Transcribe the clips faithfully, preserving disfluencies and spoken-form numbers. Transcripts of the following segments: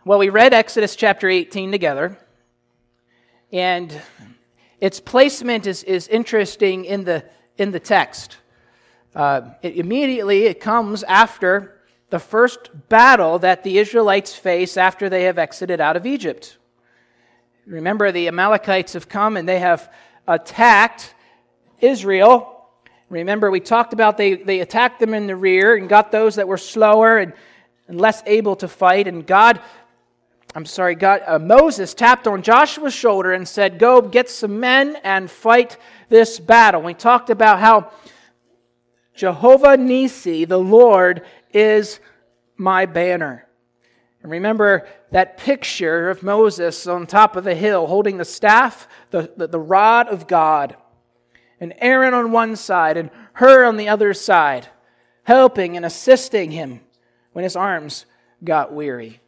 Well, we read Exodus chapter eighteen together, and its placement is, is interesting in the in the text. Uh, it, immediately, it comes after the first battle that the Israelites face after they have exited out of Egypt. Remember, the Amalekites have come and they have attacked Israel. Remember, we talked about they, they attacked them in the rear and got those that were slower and, and less able to fight. And God, I'm sorry, God, uh, Moses tapped on Joshua's shoulder and said, "Go get some men and fight this battle." We talked about how Jehovah Nisi, the Lord, is my banner. And remember that picture of Moses on top of the hill holding the staff, the, the, the rod of God, and Aaron on one side and Hur on the other side, helping and assisting him when his arms got weary.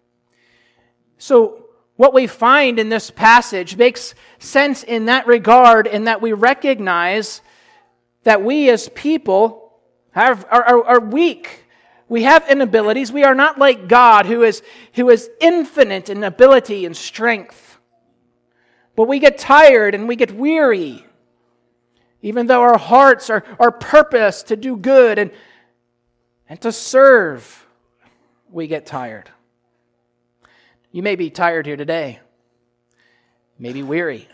So what we find in this passage makes sense in that regard, in that we recognize that we as people have, are, are, are weak. We have inabilities. We are not like God, who is, who is infinite in ability and strength. But we get tired and we get weary. Even though our hearts are, are purposed to do good and, and to serve, we get tired. You may be tired here today. You may be weary.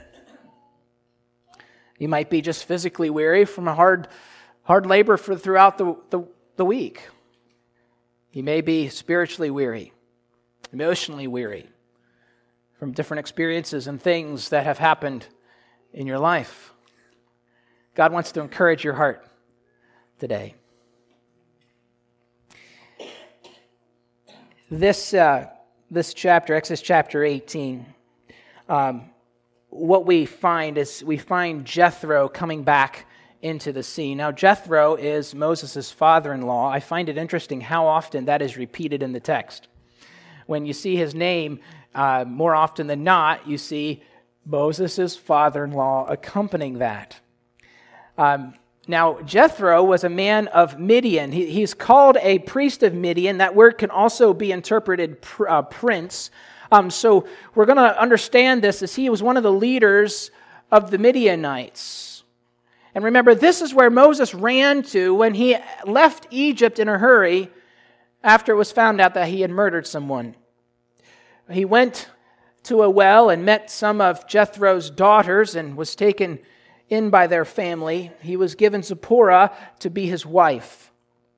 You might be just physically weary from a hard, hard labor for throughout the, the, the week. You may be spiritually weary, emotionally weary from different experiences and things that have happened in your life. God wants to encourage your heart today. This uh, this chapter, Exodus chapter eighteen, um, what we find is we find Jethro coming back into the scene. Now, Jethro is Moses' father-in-law. I find it interesting how often that is repeated in the text. When you see his name, uh, more often than not, you see Moses' father-in-law accompanying that. Um, now, Jethro was a man of Midian. He, he's called a priest of Midian. That word can also be interpreted pr- uh, prince. Um, so we're going to understand this as he was one of the leaders of the Midianites. And remember, this is where Moses ran to when he left Egypt in a hurry after it was found out that he had murdered someone. He went to a well and met some of Jethro's daughters and was taken in by their family. He was given Zipporah to be his wife.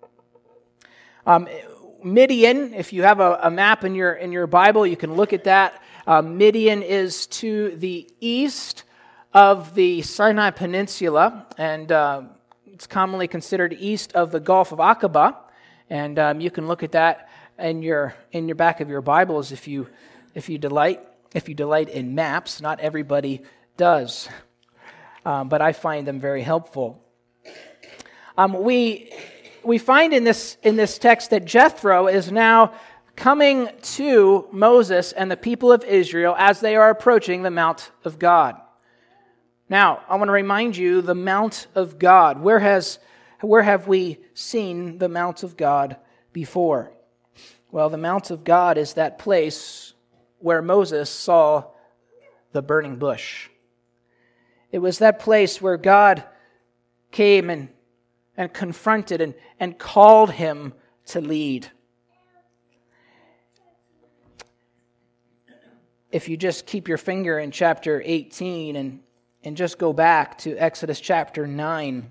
Um, Midian, if you have a, a map in your in your Bible, you can look at that. Uh, Midian is to the east of the Sinai Peninsula, and uh, it's commonly considered east of the Gulf of Aqaba. And um, you can look at that in your in your back of your Bibles if you if you delight if you delight in maps. Not everybody does, um, but I find them very helpful. Um, we we find in this in this text that Jethro is now coming to Moses and the people of Israel as they are approaching the Mount of God. Now, I want to remind you, the Mount of God. Where has, where have we seen the Mount of God before? Well, the Mount of God is that place where Moses saw the burning bush. It was that place where God came and, and confronted and, and called him to lead. If you just keep your finger in chapter eighteen and And just go back to Exodus chapter nine.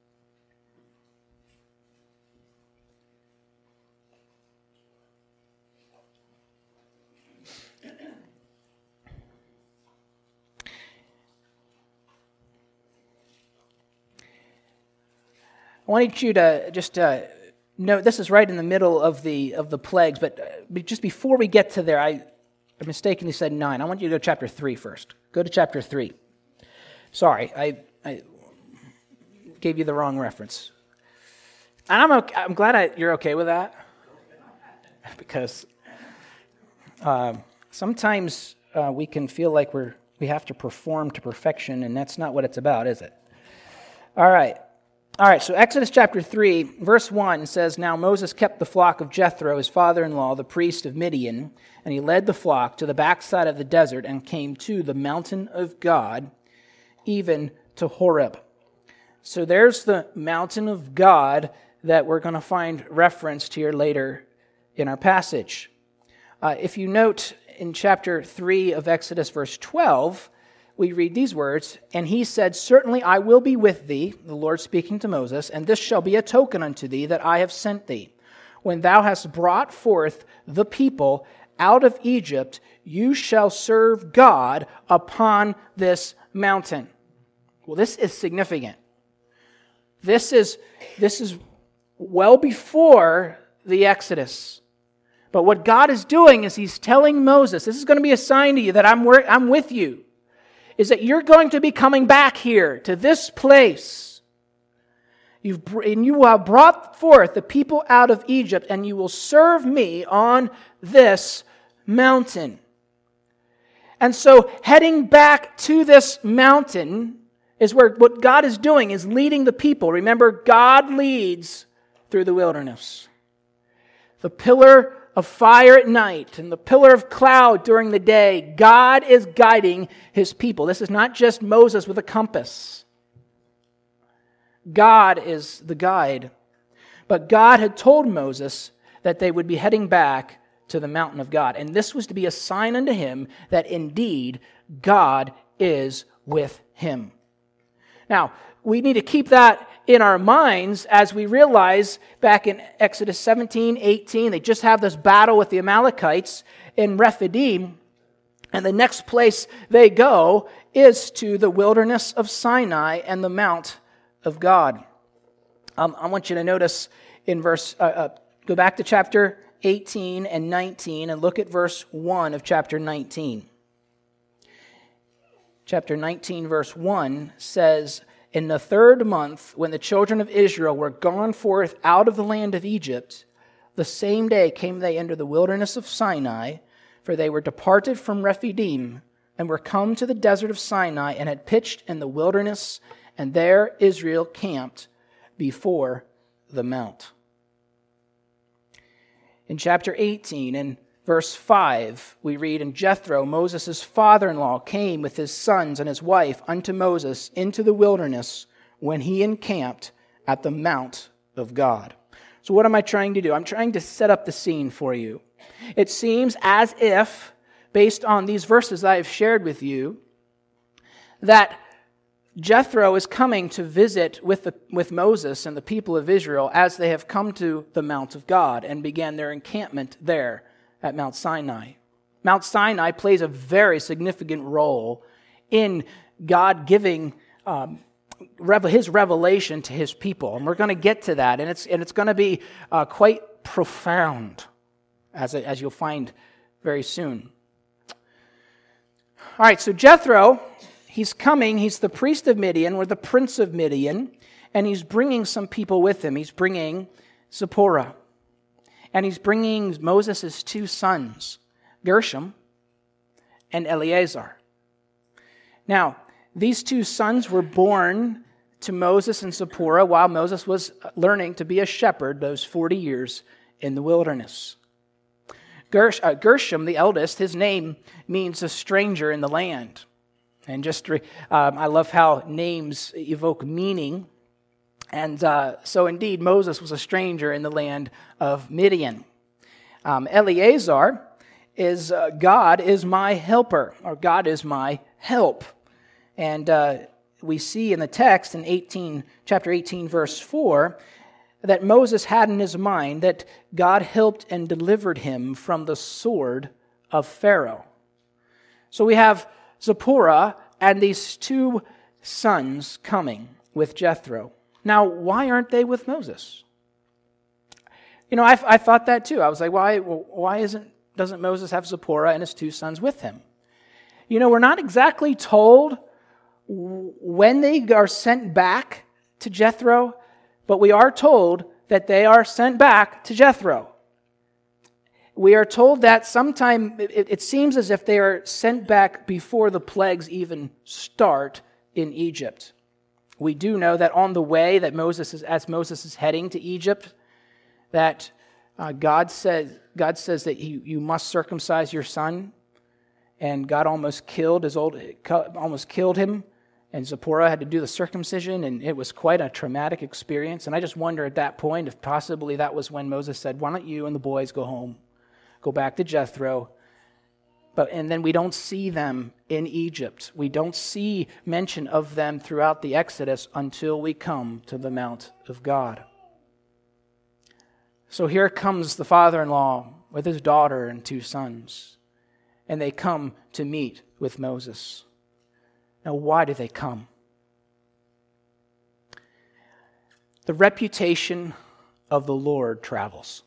I wanted you to just uh, note, this is right in the middle of the of the plagues, but uh, just before we get to there, I, I mistakenly said nine. I want you to go to chapter three first. Go to chapter three. Sorry, I, I gave you the wrong reference. And I'm okay, I'm glad I, you're okay with that. Because uh, sometimes uh, we can feel like we're we have to perform to perfection, and that's not what it's about, is it? All right. All right, so Exodus chapter three, verse one says, "Now Moses kept the flock of Jethro, his father-in-law, the priest of Midian, and he led the flock to the backside of the desert and came to the mountain of God, even to Horeb." So there's the mountain of God that we're going to find referenced here later in our passage. Uh, if you note in chapter three of Exodus, verse twelve, we read these words, "And he said, Certainly I will be with thee," the Lord speaking to Moses, "and this shall be a token unto thee that I have sent thee. When thou hast brought forth the people out of Egypt, you shall serve God upon this mountain." Well, this is significant. This is, this is well before the Exodus. But what God is doing is he's telling Moses, this is going to be a sign to you that I'm, I'm with you, is that you're going to be coming back here to this place. You've, and you have brought forth the people out of Egypt, and you will serve me on this mountain. And so heading back to this mountain is where what God is doing is leading the people. Remember, God leads through the wilderness. The pillar of fire at night and the pillar of cloud during the day, God is guiding his people. This is not just Moses with a compass. God is the guide. But God had told Moses that they would be heading back to the mountain of God. And this was to be a sign unto him that indeed God is with him. Now, we need to keep that in our minds as we realize back in Exodus seventeen, eighteen, they just have this battle with the Amalekites in Rephidim, and the next place they go is to the wilderness of Sinai and the Mount of God. Um, I want you to notice in verse, uh, uh, go back to chapter eighteen and nineteen and look at verse one of chapter nineteen. Chapter nineteen, verse one says, "In the third month, when the children of Israel were gone forth out of the land of Egypt, the same day came they into the wilderness of Sinai, for they were departed from Rephidim, and were come to the desert of Sinai, and had pitched in the wilderness, and there Israel camped before the mount." In chapter eighteen, in verse five, we read, "And Jethro, Moses' father-in-law, came with his sons and his wife unto Moses into the wilderness when he encamped at the mount of God." So what am I trying to do? I'm trying to set up the scene for you. It seems as if, based on these verses I have shared with you, that Jethro is coming to visit with, the, with Moses and the people of Israel as they have come to the mount of God and began their encampment there at Mount Sinai. Mount Sinai plays a very significant role in God giving um, his revelation to his people. And we're going to get to that, and it's and it's going to be uh, quite profound, as, it, as you'll find very soon. All right, so Jethro, he's coming. He's the priest of Midian, or the prince of Midian, and he's bringing some people with him. He's bringing Zipporah. And he's bringing Moses' two sons, Gershom and Eleazar. Now, these two sons were born to Moses and Zipporah while Moses was learning to be a shepherd those forty years in the wilderness. Gersh, uh, Gershom, the eldest, his name means a stranger in the land. And just, um, I love how names evoke meaning. And uh, so indeed, Moses was a stranger in the land of Midian. Um, Eleazar is, uh, God is my helper, or God is my help. And uh, we see in the text in eighteen, chapter eighteen, verse four, that Moses had in his mind that God helped and delivered him from the sword of Pharaoh. So we have Zipporah and these two sons coming with Jethro. Now, why aren't they with Moses? You know, I, I thought that too. I was like, why, why isn't, doesn't Moses have Zipporah and his two sons with him? You know, we're not exactly told when they are sent back to Jethro, but we are told that they are sent back to Jethro. We are told that sometime, it, it seems as if they are sent back before the plagues even start in Egypt. We do know that on the way that Moses is, as Moses is heading to Egypt, that uh, God says God says that you, you must circumcise your son, and God almost killed his old almost killed him, and Zipporah had to do the circumcision, and it was quite a traumatic experience. And I just wonder at that point if possibly that was when Moses said, "Why don't you and the boys go home, go back to Jethro?" But and then we don't see them in Egypt. We don't see mention of them throughout the Exodus until we come to the Mount of God. So here comes the father-in-law with his daughter and two sons, and they come to meet with Moses. Now, why do they come? The reputation of the Lord travels.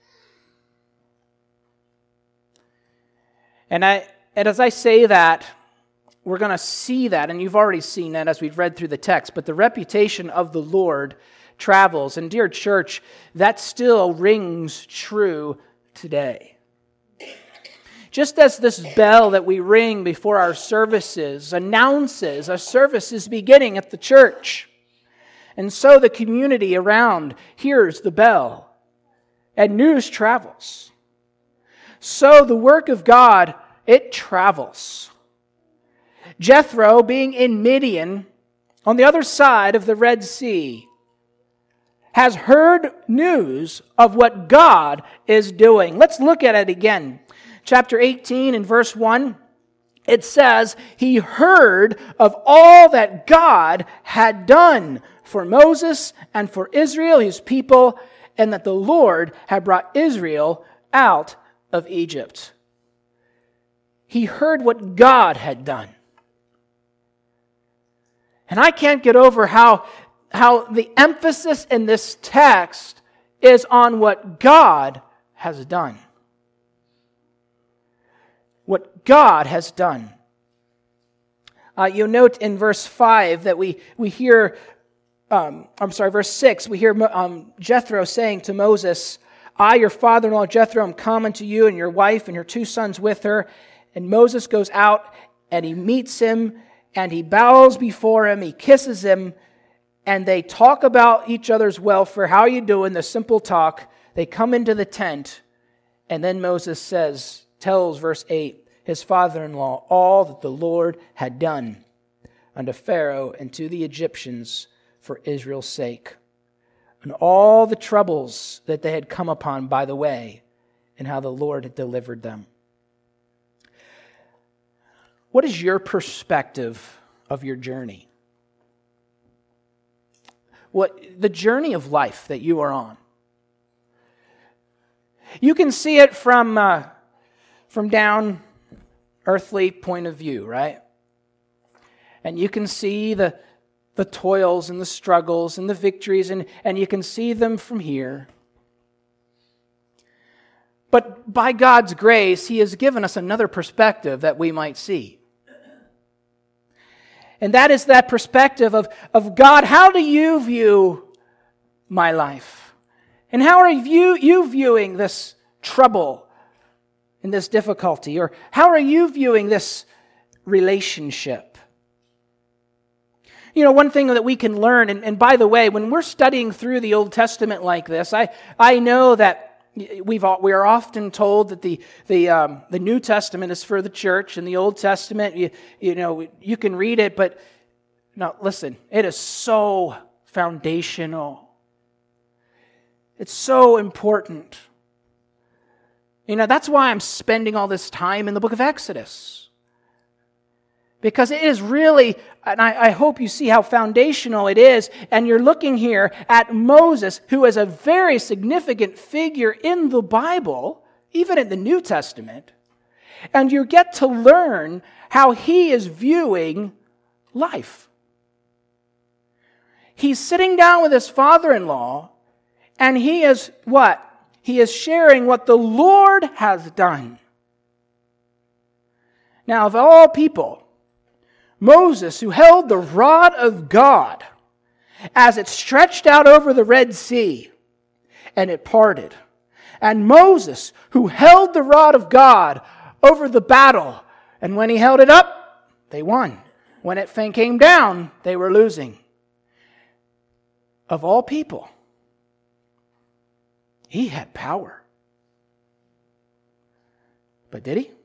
And I, and as I say that, we're going to see that, and you've already seen that as we've read through the text, but the reputation of the Lord travels. And dear church, that still rings true today. Just as this bell that we ring before our services announces a service is beginning at the church, and so the community around hears the bell, and news travels. So the work of God, it travels. Jethro, being in Midian, on the other side of the Red Sea, has heard news of what God is doing. Let's look at it again. Chapter eighteen and verse one, it says, he heard of all that God had done for Moses and for Israel, his people, and that the Lord had brought Israel out of Egypt. He heard what God had done. And I can't get over how, how the emphasis in this text is on what God has done. What God has done. Uh, you'll note in verse five that we, we hear, um, I'm sorry, verse six, we hear um, Jethro saying to Moses, I, your father-in-law Jethro, am come unto you and your wife and your two sons with her. And Moses goes out and he meets him and he bows before him, he kisses him, and they talk about each other's welfare. How are you doing? The simple talk. They come into the tent, and then Moses says, tells verse eight, his father-in-law, all that the Lord had done unto Pharaoh and to the Egyptians for Israel's sake, and all the troubles that they had come upon by the way, and how the Lord had delivered them. What is your perspective of your journey? What the journey of life that you are on? You can see it from uh, from down earthly point of view, right? And you can see the the toils and the struggles and the victories, and, and you can see them from here. But by God's grace, He has given us another perspective that we might see. And that is that perspective of, of God, how do you view my life? And how are you, you viewing this trouble and this difficulty? Or how are you viewing this relationship? You know, one thing that we can learn, and, and by the way, when we're studying through the Old Testament like this, I, I know that We've we are often told that the the um, the New Testament is for the church, and the Old Testament, you, you know, you can read it, but no, listen, it is so foundational. It's so important. You know, that's why I'm spending all this time in the book of Exodus. Because it is really, and I, I hope you see how foundational it is, and you're looking here at Moses, who is a very significant figure in the Bible, even in the New Testament, and you get to learn how he is viewing life. He's sitting down with his father-in-law, and he is what? He is sharing what the Lord has done. Now, of all people, Moses, who held the rod of God as it stretched out over the Red Sea, and it parted. And Moses, who held the rod of God over the battle, and when he held it up, they won. When it came down, they were losing. of all people, he had power. But did he?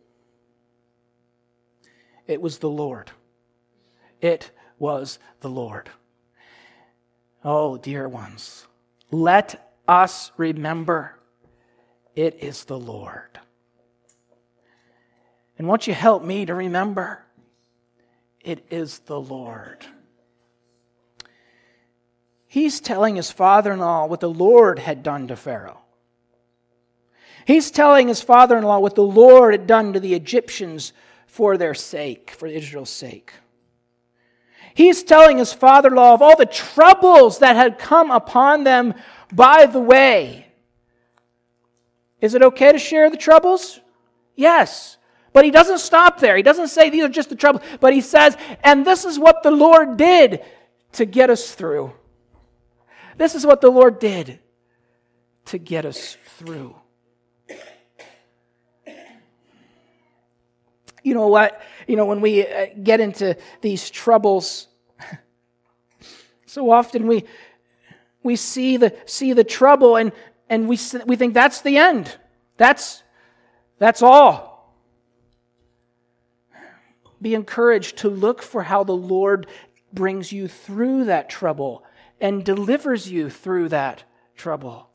It was the Lord. It was the Lord. Oh, dear ones, let us remember it is the Lord. And won't you help me to remember it is the Lord. He's telling his father-in-law what the Lord had done to Pharaoh. He's telling his father-in-law what the Lord had done to the Egyptians for their sake, for Israel's sake. He's telling his father-in-law of all the troubles that had come upon them by the way. Is it okay to share the troubles? Yes. But he doesn't stop there. He doesn't say these are just the troubles. But he says, and this is what the Lord did to get us through. This is what the Lord did to get us through. You know what? You know, when we uh, get into these troubles, so often we we see the see the trouble and and we we think that's the end. That's that's all. Be encouraged to look for how the Lord brings you through that trouble and delivers you through that trouble.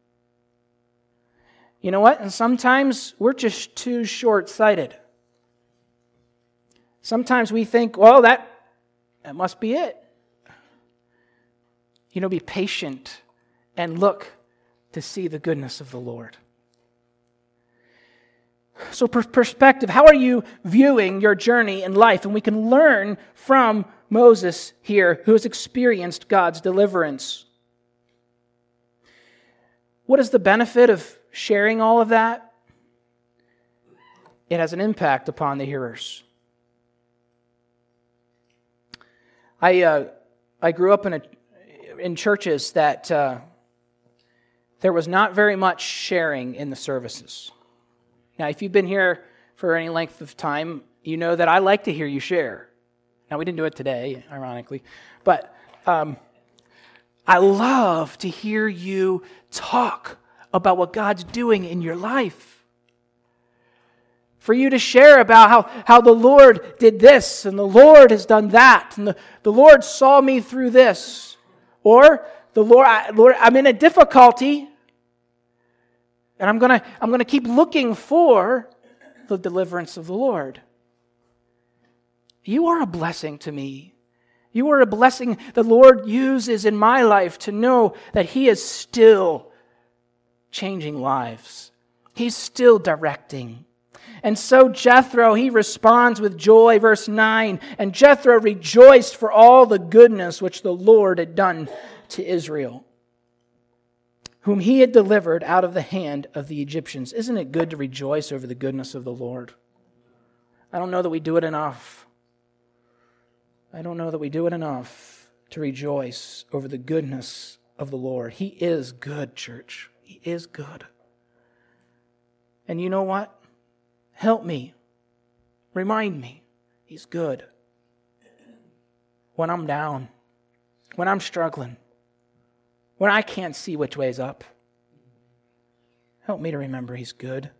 You know what? And sometimes we're just too short-sighted. Sometimes we think, well, that, that must be it. You know, be patient and look to see the goodness of the Lord. So per- perspective, how are you viewing your journey in life? And we can learn from Moses here, who has experienced God's deliverance. What is the benefit of sharing all of that? It has an impact upon the hearers. I uh, I grew up in a in churches that uh, there was not very much sharing in the services. Now, if you've been here for any length of time, you know that I like to hear you share. Now, we didn't do it today, ironically, but um, I love to hear you talk about what God's doing in your life. For you to share about how, how the Lord did this, and the Lord has done that, and the, the Lord saw me through this. Or, the Lord, I, Lord, I'm in a difficulty, and I'm gonna, I'm gonna keep looking for the deliverance of the Lord. You are a blessing to me. You are a blessing the Lord uses in my life to know that He is still changing lives. He's still directing. And so Jethro, he responds with joy, verse nine, and Jethro rejoiced for all the goodness which the Lord had done to Israel, whom he had delivered out of the hand of the Egyptians. Isn't it good to rejoice over the goodness of the Lord? I don't know that we do it enough. I don't know that we do it enough to rejoice over the goodness of the Lord. He is good, church. He is good. And you know what? Help me. Remind me. He's good. When I'm down. When I'm struggling. When I can't see which way's up. Help me to remember He's good.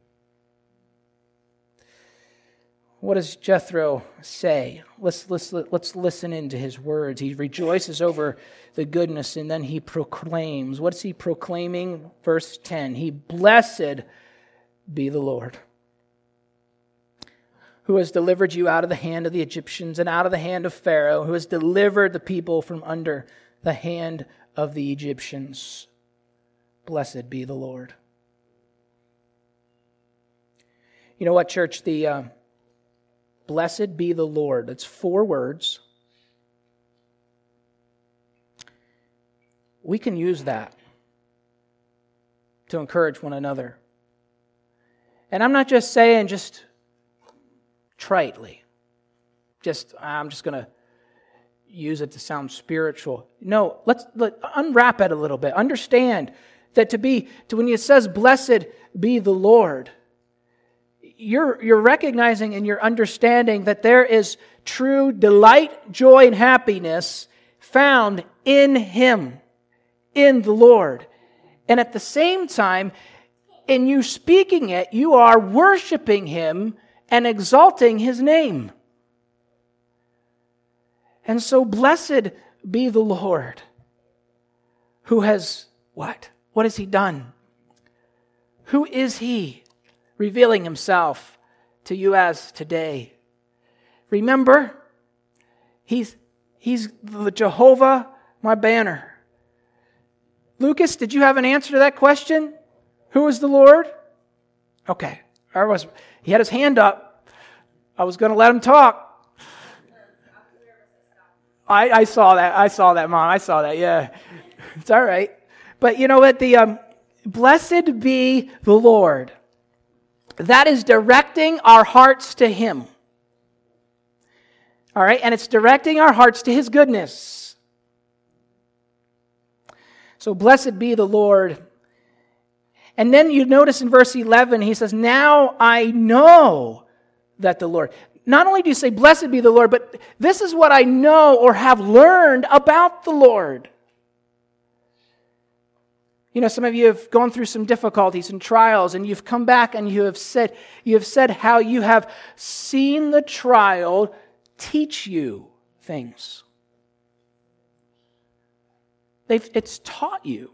What does Jethro say? Let's, let's, let's listen into his words. He rejoices over the goodness and then he proclaims. What is he proclaiming? Verse ten. He, blessed be the Lord, who has delivered you out of the hand of the Egyptians and out of the hand of Pharaoh, who has delivered the people from under the hand of the Egyptians. Blessed be the Lord. You know what, church? The uh, blessed be the Lord. It's four words. We can use that to encourage one another. And I'm not just saying just tritely. Just, I'm just going to use it to sound spiritual. No, let's let, unwrap it a little bit. Understand that to be, to when it says, blessed be the Lord, you're, you're recognizing and you're understanding that there is true delight, joy, and happiness found in Him, in the Lord. And at the same time, in you speaking it, you are worshiping Him and exalting His name. And so blessed be the Lord, who has what? What has He done? Who is He revealing Himself to you as today? Remember, He's, he's the Jehovah, my banner. Lucas, did you have an answer to that question? Who is the Lord? Okay. I was, he had his hand up. I was going to let him talk. I, I saw that. I saw that, Mom. I saw that. Yeah. It's all right. But you know what? The um, blessed be the Lord. That is directing our hearts to Him. All right? And it's directing our hearts to His goodness. So blessed be the Lord. And then you notice in verse eleven, he says, now I know that the Lord. Not only do you say, blessed be the Lord, but this is what I know or have learned about the Lord. You know, some of you have gone through some difficulties and trials, and you've come back and you have said, you have said how you have seen the trial teach you things. They've, it's taught you.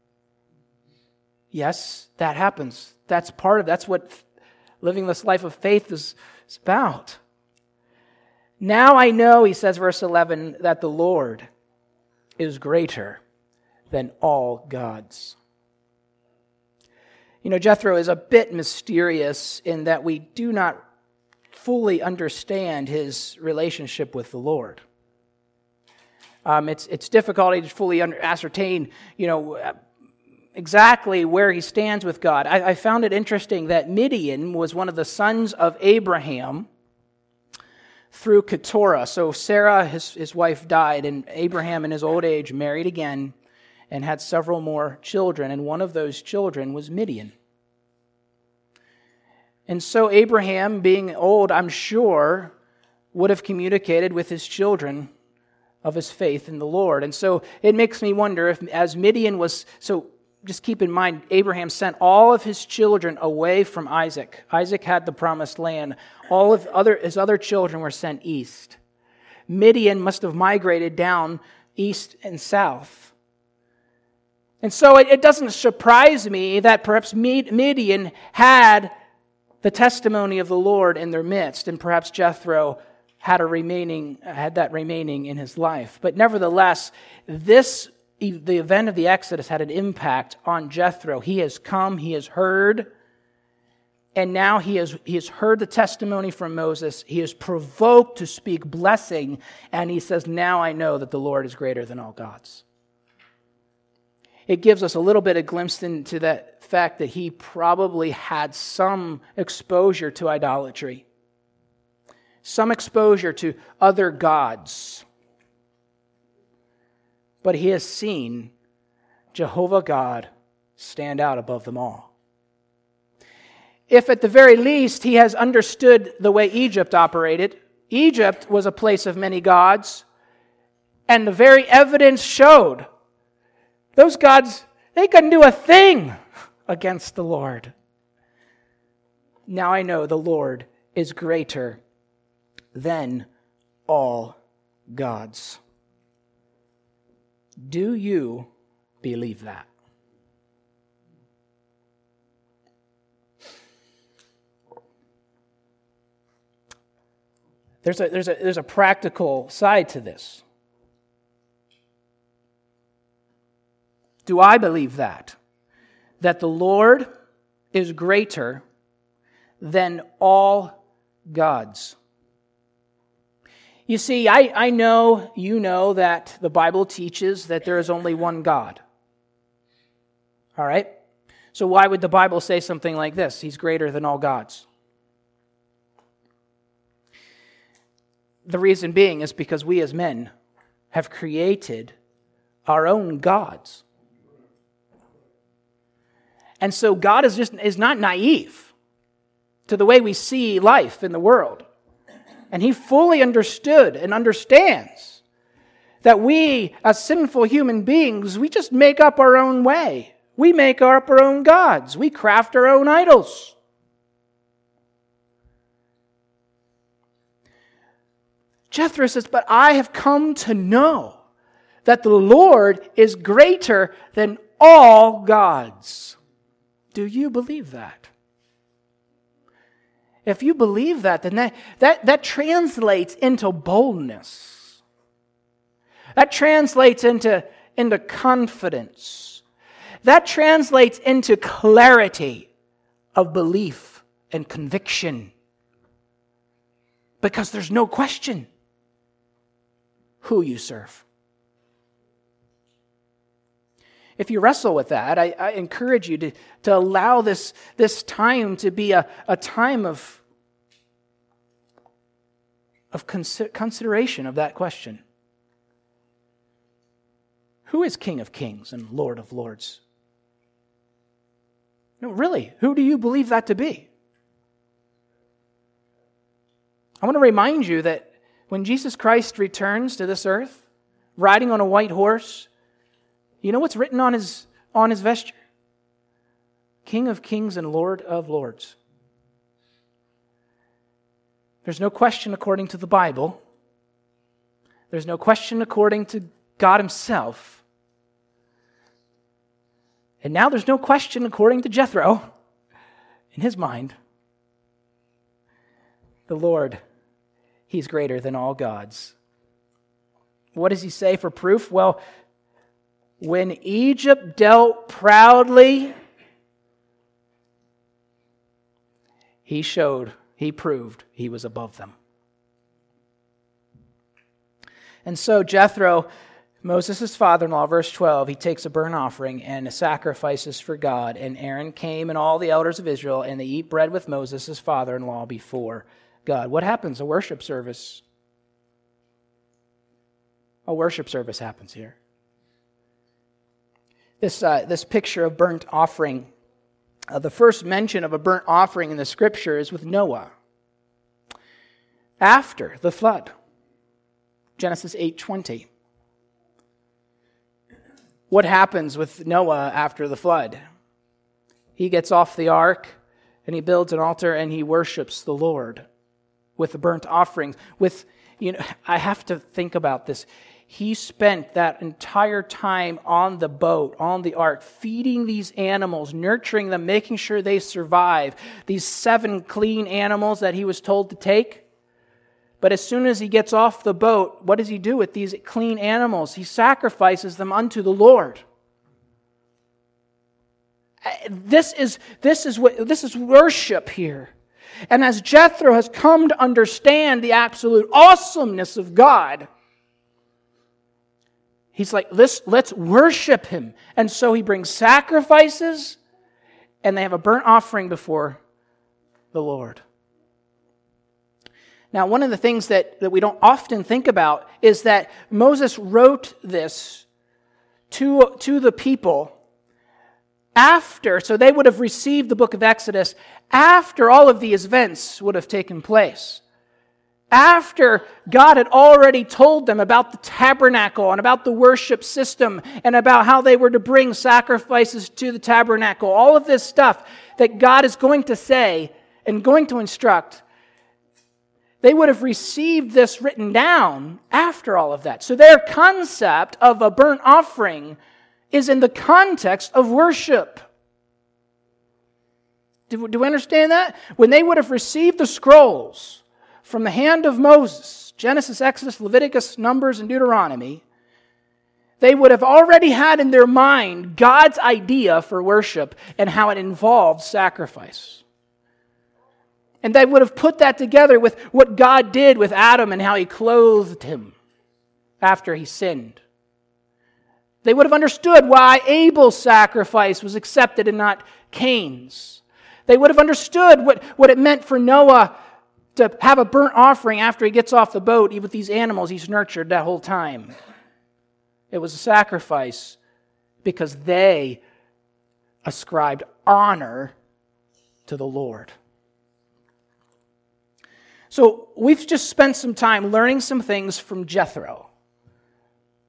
Yes, that happens. That's part of, that's what living this life of faith is, is about. Now I know, he says, verse eleven, that the Lord is greater than all gods. You know, Jethro is a bit mysterious in that we do not fully understand his relationship with the Lord. Um, it's it's difficult to fully under, ascertain, you know, exactly where he stands with God. I, I found it interesting that Midian was one of the sons of Abraham through Keturah. So Sarah, his, his wife, died, and Abraham in his old age married again and had several more children, and one of those children was Midian. And so Abraham, being old, I'm sure, would have communicated with his children of his faith in the Lord. And so it makes me wonder if, as Midian was, so just keep in mind, Abraham sent all of his children away from Isaac. Isaac had the promised land. All of other his other children were sent east. Midian must have migrated down east and south. And so it, it doesn't surprise me that perhaps Midian had the testimony of the Lord in their midst, and perhaps Jethro had a remaining had that remaining in his life. But nevertheless, this the event of the Exodus had an impact on Jethro. He has come, he has heard, and now he has, he has heard the testimony from Moses. He is provoked to speak blessing, and he says, now I know that the Lord is greater than all gods. It gives us a little bit of glimpse into that fact that he probably had some exposure to idolatry, some exposure to other gods. But he has seen Jehovah God stand out above them all. If at the very least he has understood the way Egypt operated, Egypt was a place of many gods, and the very evidence showed those gods, they couldn't do a thing against the Lord. Now I know the Lord is greater than all gods. Do you believe that? There's a, there's a, there's a practical side to this. Do I believe that? That the Lord is greater than all gods? You see, I, I know, you know, that the Bible teaches that there is only one God. All right? So why would the Bible say something like this? He's greater than all gods. The reason being is because we as men have created our own gods. And so God is just is not naive to the way we see life in the world. And he fully understood and understands that we, as sinful human beings, we just make up our own way. We make up our own gods. We craft our own idols. Jethro says, but I have come to know that the Lord is greater than all gods. Do you believe that? If you believe that, then that, that, that translates into boldness. That translates into, into confidence. That translates into clarity of belief and conviction. Because there's no question who you serve. If you wrestle with that, I, I encourage you to, to allow this, this time to be a, a time of, of consider, consideration of that question. Who is King of Kings and Lord of Lords? No, really, who do you believe that to be? I want to remind you that when Jesus Christ returns to this earth, riding on a white horse, you know what's written on his, on his vesture? King of Kings and Lord of Lords. There's no question according to the Bible. There's no question according to God himself. And now there's no question according to Jethro, in his mind. The Lord, he's greater than all gods. What does he say for proof? Well, when Egypt dealt proudly, he showed, he proved he was above them. And so Jethro, Moses' father-in-law, verse twelve, he takes a burnt offering and sacrifices for God. And Aaron came and all the elders of Israel, and they eat bread with Moses, his father-in-law, before God. What happens? A worship service. A worship service happens here. This, uh, this picture of burnt offering, uh, the first mention of a burnt offering in the Scripture is with Noah. After the flood. Genesis eight twenty. What happens with Noah after the flood? He gets off the ark and he builds an altar and he worships the Lord with the burnt offerings. With, you know, I have to think about this. He spent that entire time on the boat, on the ark, feeding these animals, nurturing them, making sure they survive. These seven clean animals that he was told to take. But as soon as he gets off the boat, what does he do with these clean animals? He sacrifices them unto the Lord. This is, this is, what, this is worship here. And as Jethro has come to understand the absolute awesomeness of God, he's like, let's, let's worship him. And so he brings sacrifices, and they have a burnt offering before the Lord. Now, one of the things that, that we don't often think about is that Moses wrote this to, to the people after, so they would have received the book of Exodus after all of these events would have taken place. After God had already told them about the tabernacle and about the worship system and about how they were to bring sacrifices to the tabernacle. All of this stuff that God is going to say and going to instruct, they would have received this written down after all of that. So their concept of a burnt offering is in the context of worship. Do, do we understand that? When they would have received the scrolls from the hand of Moses, Genesis, Exodus, Leviticus, Numbers, and Deuteronomy, they would have already had in their mind God's idea for worship and how it involved sacrifice. And they would have put that together with what God did with Adam and how he clothed him after he sinned. They would have understood why Abel's sacrifice was accepted and not Cain's. They would have understood what, what it meant for Noah to have a burnt offering after he gets off the boat, even with these animals he's nurtured that whole time. It was a sacrifice because they ascribed honor to the Lord. So So we've just spent some time learning some things from Jethro.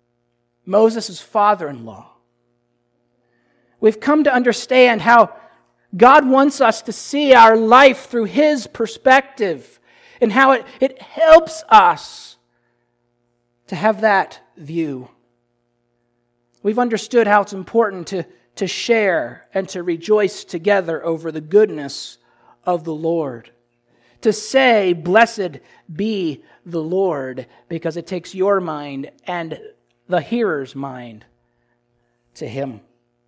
Moses' father-in-law. We've come to understand how God wants us to see our life through His perspective and how it, it helps us to have that view. We've understood how it's important to, to share and to rejoice together over the goodness of the Lord. To say, "Blessed be the Lord," because it takes your mind and the hearer's mind to Him.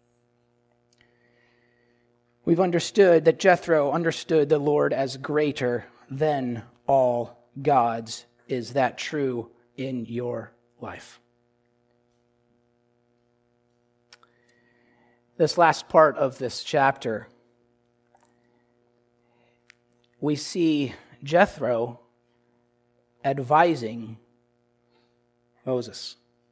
We've understood that Jethro understood the Lord as greater than all gods. Is that true in your life? This last part of this chapter, we see Jethro advising Moses.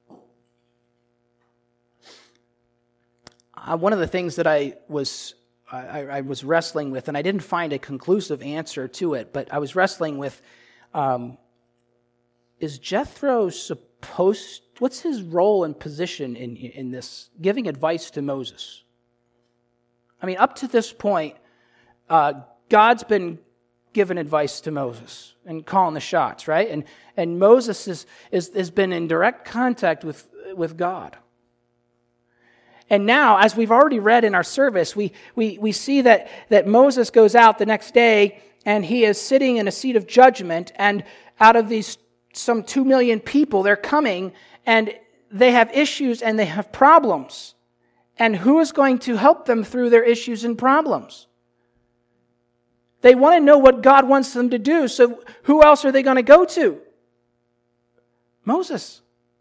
Uh, one of the things that I was I, I was wrestling with, and I didn't find a conclusive answer to it, but I was wrestling with, um, is Jethro supposed, what's his role and position in, in this, giving advice to Moses? I mean, up to this point, uh, God's been giving advice to Moses and calling the shots, right? And and Moses is, is, has been in direct contact with, with God. And now, as we've already read in our service, we, we, we see that, that Moses goes out the next day and he is sitting in a seat of judgment, and out of these some two million people, they're coming and they have issues and they have problems. And who is going to help them through their issues and problems? They want to know what God wants them to do, so who else are they going to go to? Moses.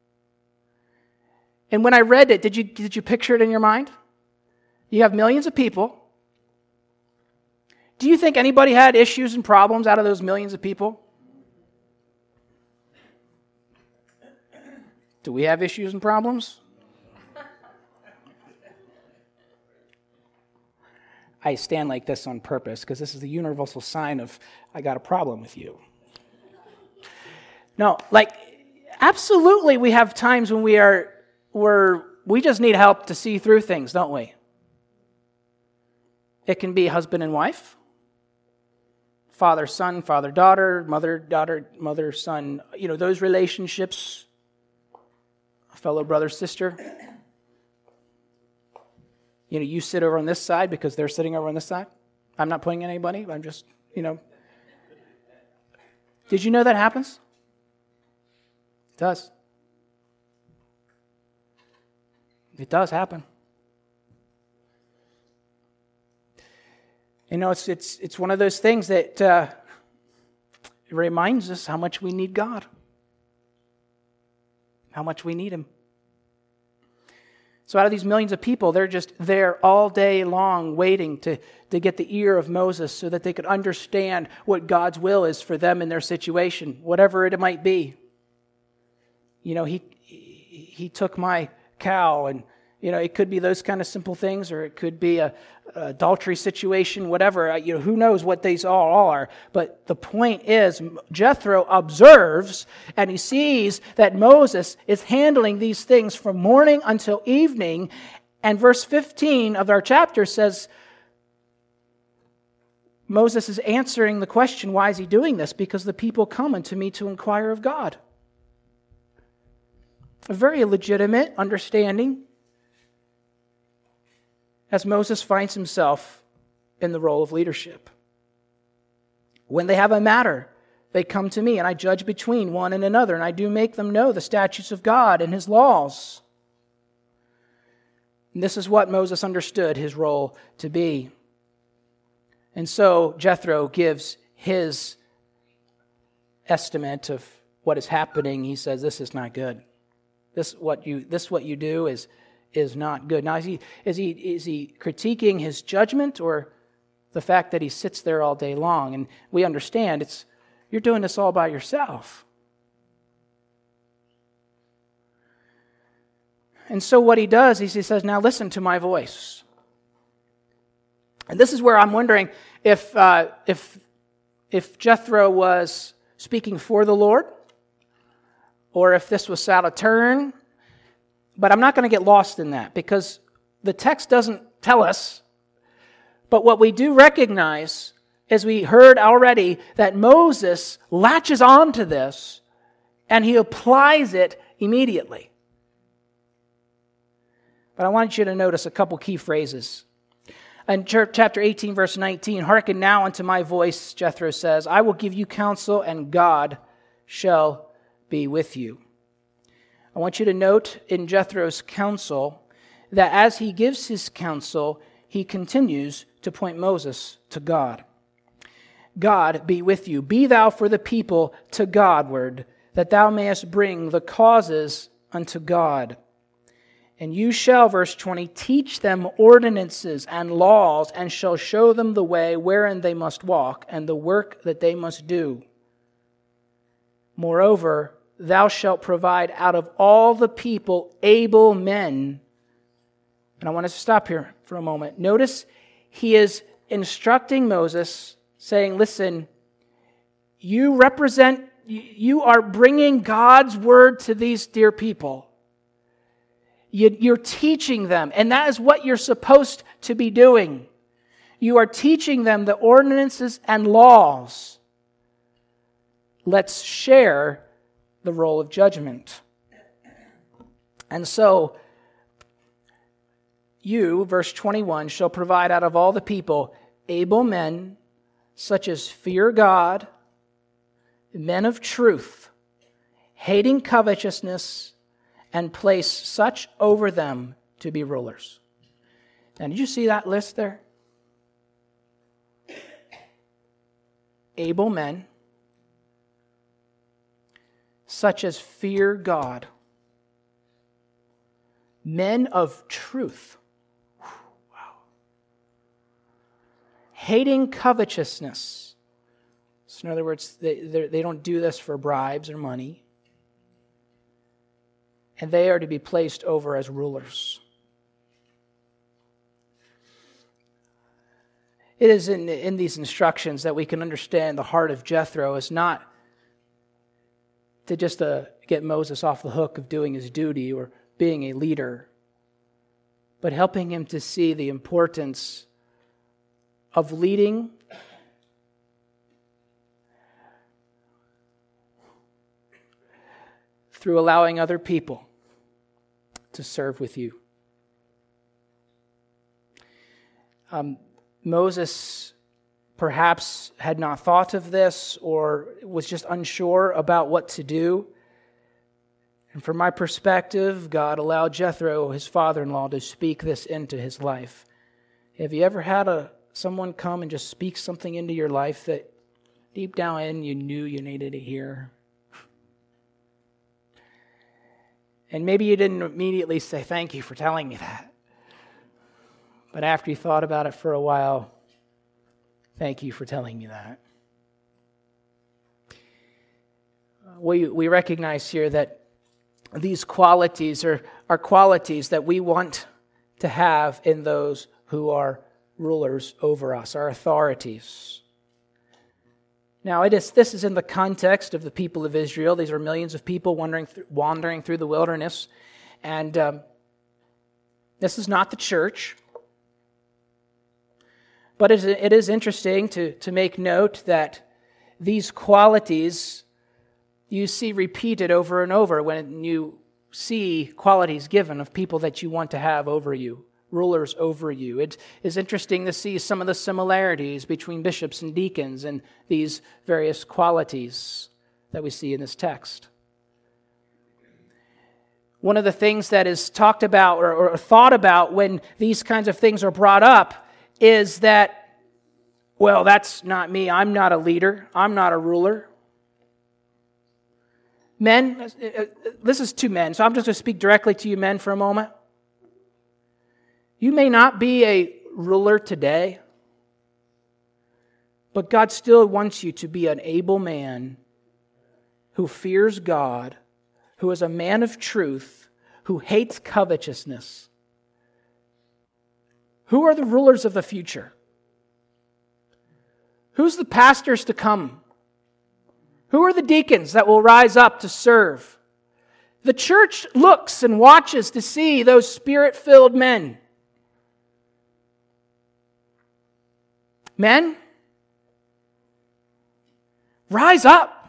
And when I read it, did you, did you picture it in your mind? You have millions of people. Do you think anybody had issues and problems out of those millions of people? Do we have issues and problems? I stand like this on purpose because this is the universal sign of I got a problem with you. No, like, absolutely we have times when we are where we just need help to see through things, don't we? It can be husband and wife, father, son, father, daughter, mother, daughter, mother, son, you know, those relationships, a fellow brother, sister. You know, you sit over on this side because they're sitting over on this side. I'm not pointing at anybody. I'm just, you know. Did you know that happens? It does. It does happen. You know, it's it's it's one of those things that uh, it reminds us how much we need God, how much we need Him. So out of these millions of people, they're just there all day long waiting to, to get the ear of Moses so that they could understand what God's will is for them in their situation, whatever it might be. You know, he he took my cow, and, you know, it could be those kind of simple things, or it could be a, a adultery situation, whatever. You know, who knows what these all, all are. But the point is, Jethro observes and he sees that Moses is handling these things from morning until evening. And verse fifteen of our chapter says, Moses is answering the question, why is he doing this? Because the people come unto me to inquire of God. A very legitimate understanding as Moses finds himself in the role of leadership. When they have a matter, they come to me, and I judge between one and another, and I do make them know the statutes of God and His laws. And this is what Moses understood his role to be. And so Jethro gives his estimate of what is happening. He says, this is not good. This what you this what you do is is not good. Now, is he is he is he critiquing his judgment, or the fact that he sits there all day long? And we understand it's you're doing this all by yourself. And so what he does is he says, now listen to my voice. And this is where I'm wondering if uh, if if Jethro was speaking for the Lord, or if this was out of turn. But I'm not going to get lost in that because the text doesn't tell us. But what we do recognize, as we heard already, that Moses latches on to this and he applies it immediately. But I want you to notice a couple key phrases. In chapter eighteen, verse nineteen, hearken now unto my voice, Jethro says, I will give you counsel, and God shall be with you. I want you to note in Jethro's counsel that as he gives his counsel, he continues to point Moses to God. God be with you. Be thou for the people to Godward, that thou mayest bring the causes unto God. And you shall, verse twenty, teach them ordinances and laws, and shall show them the way wherein they must walk, and the work that they must do. Moreover, thou shalt provide out of all the people able men. And I want us to stop here for a moment. Notice he is instructing Moses, saying, listen, you represent, you are bringing God's word to these dear people. You're teaching them, and that is what you're supposed to be doing. You are teaching them the ordinances and laws. Let's share the role of judgment. And so, you, verse twenty-one, shall provide out of all the people able men, such as fear God, men of truth, hating covetousness, and place such over them to be rulers. Now, did you see that list there? Able men, such as fear God, men of truth, wow, hating covetousness. So in other words, they, they don't do this for bribes or money. And they are to be placed over as rulers. It is in, in these instructions that we can understand the heart of Jethro is not to just uh, get Moses off the hook of doing his duty or being a leader, but helping him to see the importance of leading through allowing other people to serve with you. Um, Moses perhaps had not thought of this or was just unsure about what to do. And from my perspective, God allowed Jethro, his father-in-law, to speak this into his life. Have you ever had a someone come and just speak something into your life that deep down in you knew you needed to hear? And maybe you didn't immediately say, thank you for telling me that. But after you thought about it for a while, thank you for telling me that. We, we recognize here that these qualities are, are qualities that we want to have in those who are rulers over us, our authorities. Now, it is, this is in the context of the people of Israel. These are millions of people wandering through, wandering through the wilderness. And um, this is not the church. But it is, it is interesting to, to make note that these qualities you see repeated over and over when you see qualities given of people that you want to have over you, rulers over you. It is interesting to see some of the similarities between bishops and deacons and these various qualities that we see in this text. One of the things that is talked about or, or thought about when these kinds of things are brought up is that, well, that's not me. I'm not a leader. I'm not a ruler. Men, this is to men, so I'm just going to speak directly to you men for a moment. You may not be a ruler today, but God still wants you to be an able man who fears God, who is a man of truth, who hates covetousness. Who are the rulers of the future? Who's the pastors to come? Who are the deacons that will rise up to serve? The church looks and watches to see those Spirit-filled men. Men, rise up.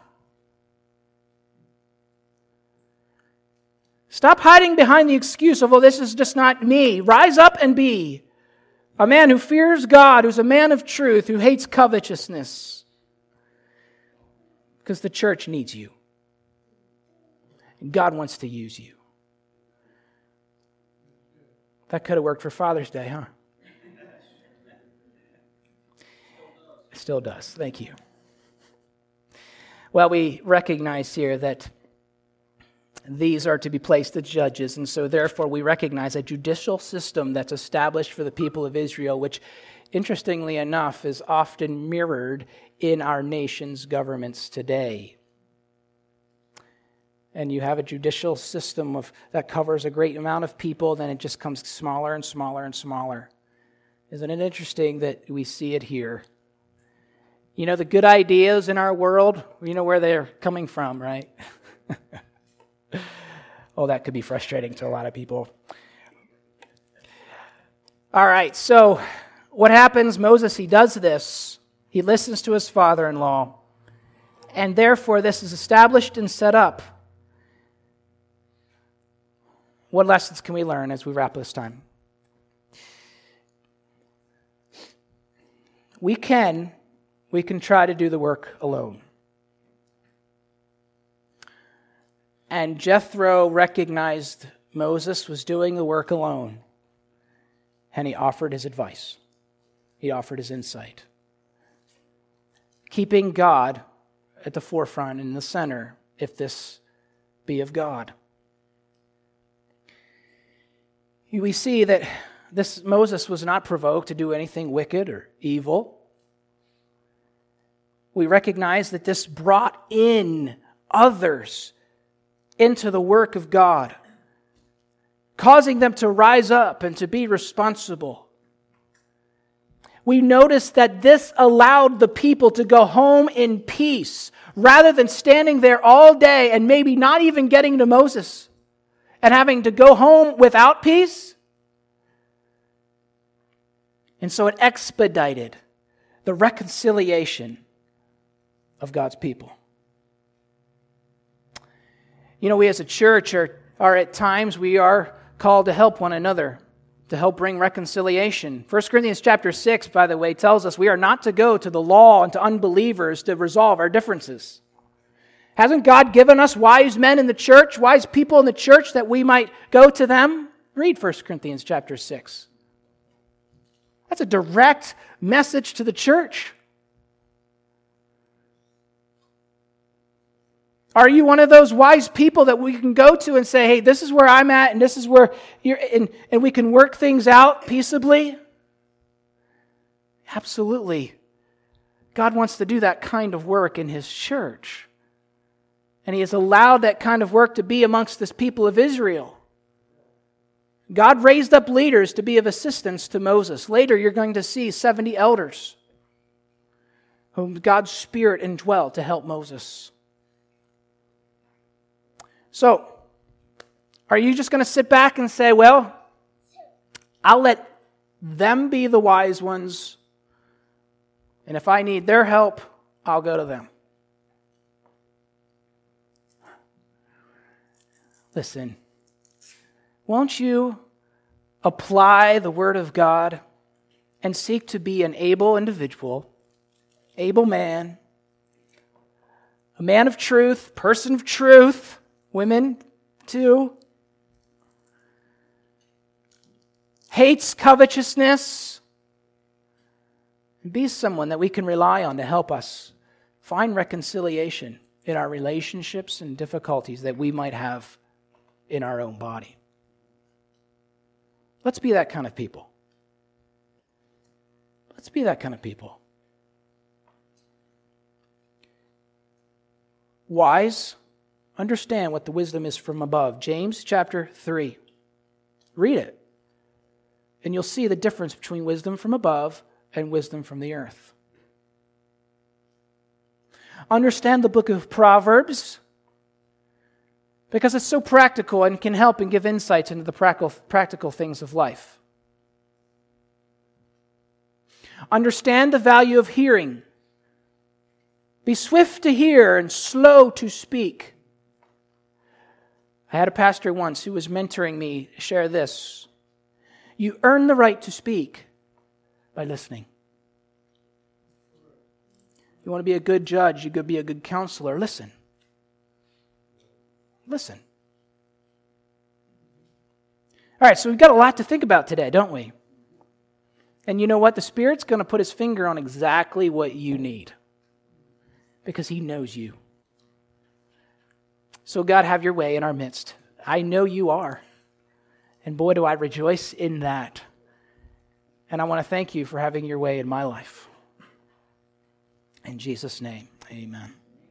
Stop hiding behind the excuse of, oh, this is just not me. Rise up and be a man who fears God, who's a man of truth, who hates covetousness. Because the church needs you. God wants to use you. That could have worked for Father's Day, huh? It still does. Thank you. Well, we recognize here that these are to be placed as judges, and so therefore we recognize a judicial system that's established for the people of Israel, which, interestingly enough, is often mirrored in our nation's governments today. And you have a judicial system of that covers a great amount of people, then it just comes smaller and smaller and smaller. Isn't it interesting that we see it here? You know, the good ideas in our world, you know where they're coming from, right? Oh, that could be frustrating to a lot of people. All right, so what happens? Moses, he does this. He listens to his father-in-law. And therefore, this is established and set up. What lessons can we learn as we wrap this time? We can, we can try to do the work alone. And Jethro recognized Moses was doing the work alone. And he offered his advice. He offered his insight. Keeping God at the forefront, in the center, if this be of God. We see that this Moses was not provoked to do anything wicked or evil. We recognize that this brought in others into the work of God, causing them to rise up and to be responsible. We notice that this allowed the people to go home in peace, rather than standing there all day and maybe not even getting to Moses and having to go home without peace. And so it expedited the reconciliation of God's people. You know, we as a church are, are at times, we are called to help one another, to help bring reconciliation. First Corinthians chapter six, by the way, tells us we are not to go to the law and to unbelievers to resolve our differences. Hasn't God given us wise men in the church, wise people in the church, that we might go to them? Read First Corinthians chapter six. That's a direct message to the church. Are you one of those wise people that we can go to and say, hey, this is where I'm at, and this is where you're, and, and we can work things out peaceably? Absolutely. God wants to do that kind of work in His church. And He has allowed that kind of work to be amongst this people of Israel. God raised up leaders to be of assistance to Moses. Later, you're going to see seventy elders whom God's Spirit indwelt to help Moses. So, are you just going to sit back and say, well, I'll let them be the wise ones, and if I need their help, I'll go to them? Listen, won't you apply the Word of God and seek to be an able individual, able man, a man of truth, person of truth, women too, hates covetousness, and be someone that we can rely on to help us find reconciliation in our relationships and difficulties that we might have in our own body. Let's be that kind of people. Let's be that kind of people. Wise, understand what the wisdom is from above. James chapter three. Read it. And you'll see the difference between wisdom from above and wisdom from the earth. Understand the book of Proverbs. because it's so practical and can help and give insights into the practical, practical things of life. Understand the value of hearing. Be swift to hear and slow to speak. I had a pastor once who was mentoring me share this. You earn the right to speak by listening. You want to be a good judge, you could be a good counselor. Listen. Listen. All right, so we've got a lot to think about today, don't we? And you know what? The Spirit's going to put His finger on exactly what you need because He knows you. So God, have your way in our midst. I know you are. And boy, do I rejoice in that. And I want to thank you for having your way in my life. In Jesus' name, amen.